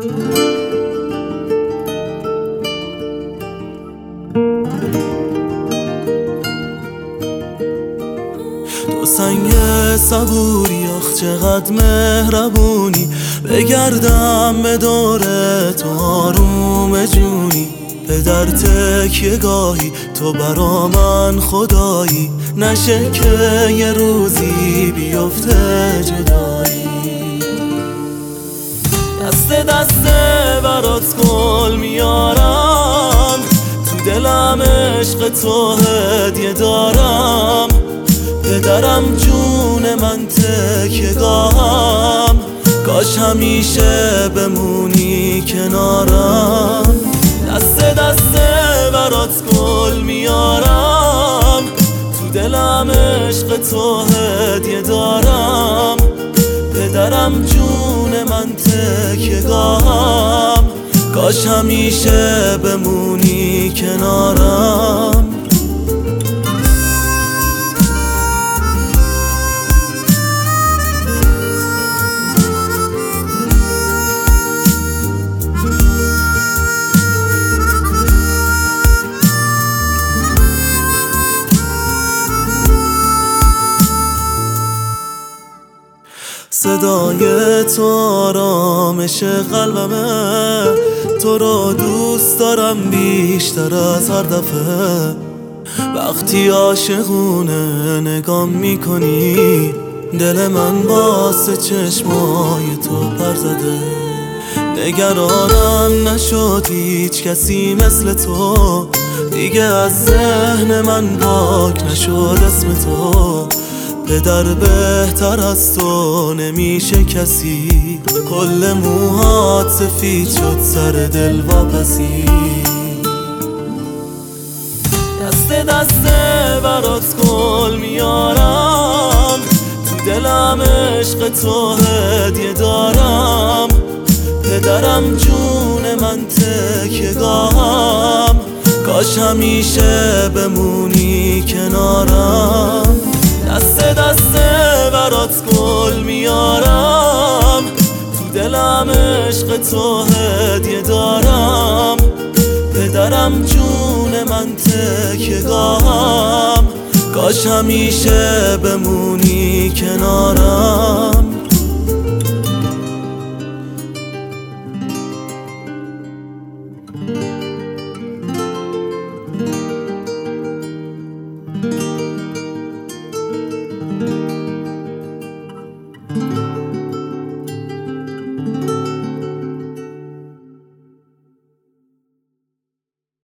تو سنگ صبوری، آخ چقدر مهربونی. بگردم به دور تو آروم جونی. پدر تکیه گاهی تو برا من خدایی. نشه که یه روزی بیفته جدایی. دسته دسته برات گل میارم. تو دلم عشق تو هدیه دارم. پدرم جون من تکیه گاهم. کاش همیشه بمونی کنارم. دسته دسته برات گل میارم. تو دلم عشق تو هدیه دارم. پدرم جون من تکیه گاهم. کاش همیشه بمونی کنارم. صدای تو آرامش قلبمه. تو رو دوست دارم بیشتر از هر دفعه. وقتی عاشقونه نگام میکنی، دل من واسه چشمای تو پر زده. نگرانم نشد هیچ کسی مثل تو. دیگه از ذهن من پاک نشد اسم تو. پدر بهتر از تو نمیشه کسی. کل موهات سفید شد سر دل واپسی. دسته دسته برات گل میارم. تو دلم عشق تو هدیه دارم. پدرم جون من تکیه گاهم. کاش همیشه بمونی کنارم. دسته دسته برات گل میارم. تو دلم عشق تو هدیه دارم. پدرم جون من تکیه گاهم. کاش همیشه بمونی کنارم.